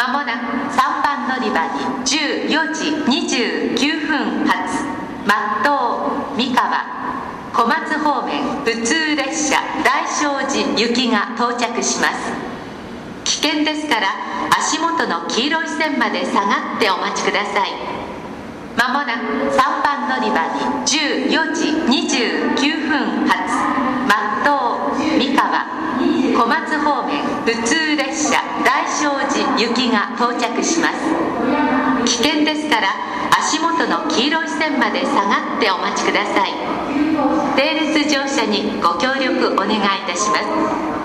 まもなく3番乗り場に14時29分発松東三河小松方面普通列車大聖寺行きが到着します。危険ですから足元の黄色い線まで下がってお待ちください。まもなく3番乗り場に14時29分発松東三河小松方面普通列車大聖寺行きが到着します。危険ですから足元の黄色い線まで下がってお待ちください。並列乗車にご協力お願いいたします。